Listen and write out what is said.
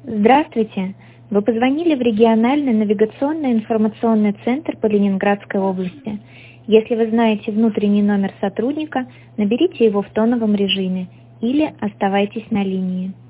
Здравствуйте! Вы позвонили в региональный навигационный информационный центр по Ленинградской области. Если вы знаете внутренний номер сотрудника, наберите его в тоновом режиме или оставайтесь на линии.